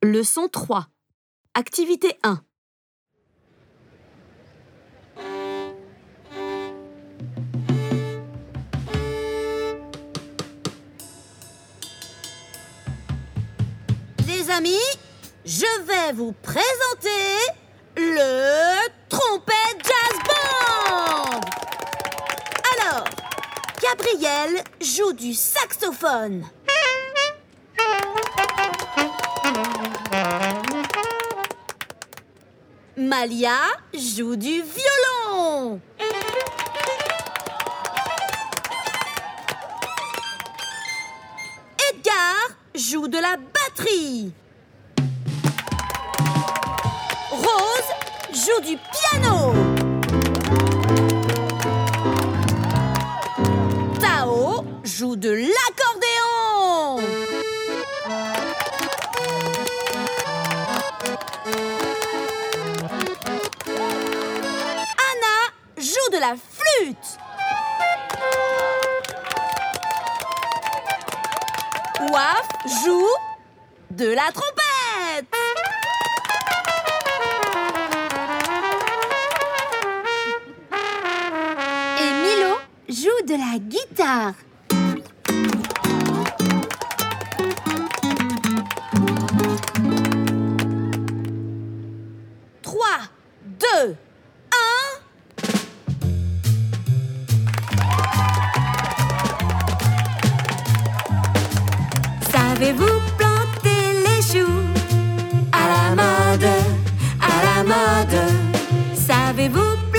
Leçon 3. Activité 1. Les amis, je vais vous présenter le Trompette Jazz Band. Alors, Gabriel joue du saxophone. Malia joue du violon. Edgar joue de la batterie. Rose joue du piano. Tao joue de l'accordéon. Anna joue de la flûte. Waf joue de la trompette. Et Milo joue de la guitare. Trois, deux, un. Savez-vous planter les choux à la mode, à la mode? Savez-vous